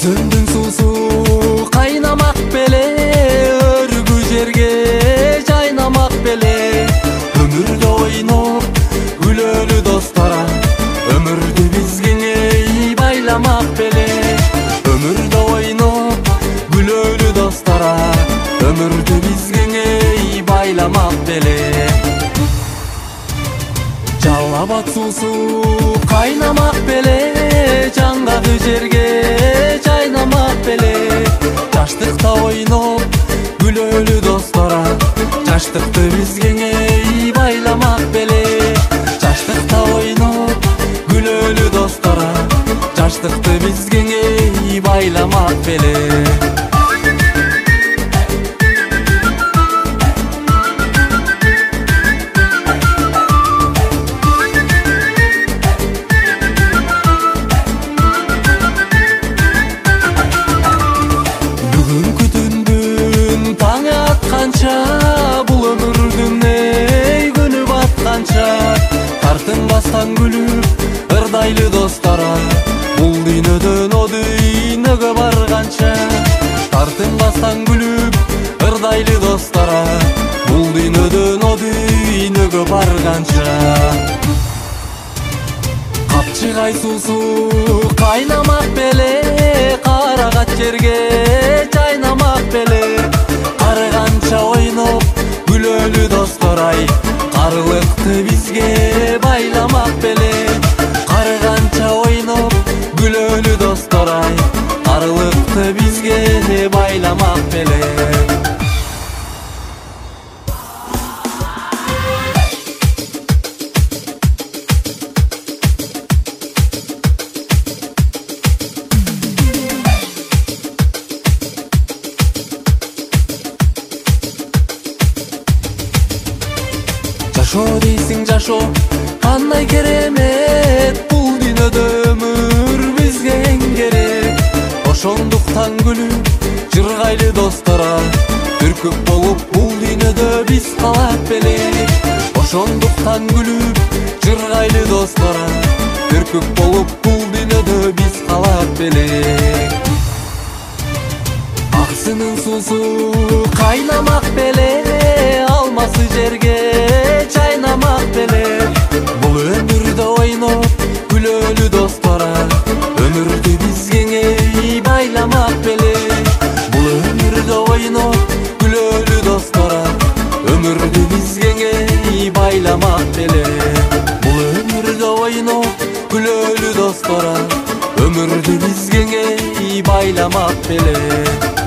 Өзөндүн суусу кайнамак беле, өргү жерге жайнамак беле. Өмүрдө ойноп күлөлү достора, өмүрдү бизге байламак беле. Өмүрдө ойноп күлөлү достора, өмүрдү бизге байламак беле. Жалал Абад суусу кайнамак беле, жаңгагы жерге жайнамак беле. Жаштыкта ойноп күлөлү достора, жаштыкты бизге байламак беле. Жаштыкта ойноп күлөлү достора, жаштыкты бизге байламак беле. Бул өмүрдүн күнү батканча, тартынбастан күлүп ырдайлы достора, бул дүйнөдөн о дүйнөгө барганча. Тартынбастан күлүп ырдайлы достора, бул дүйнөдөн о дүйнөгө барганча. Капчыгай суусу кайнамак беле, карагат жерге жайнамак беле. Карганча ойноп күлөлү досторай, карлыкты бизге байламак беле. Карганча ойноп күлөлү досторай, карлыкты бизге байламак беле. Жашоо дейсиң жашоо, кандай керемет, бул дүйнөдө өмүр бизге эң керек. Ошондуктан күлүп жыргайлы достора, бүркүп болуп бул дүйнөдө биз калат белек. Ошондуктан күлүп жыргайлы достора, бүркүп болуп бул дүйнөдө биз калат белек. Аксынын суусу кайнамак беле, алмасы жерге жайнамак беле. Бул өмүрдө ойноп күлөлү достора, өмүрдү бизге байламак беле. Бул өмүрдө ойноп күлөлү достора, өмүрдү бизге байламак беле. Бул өмүрдө ойноп күлөлү достора, өмүрдү бизге байламак беле.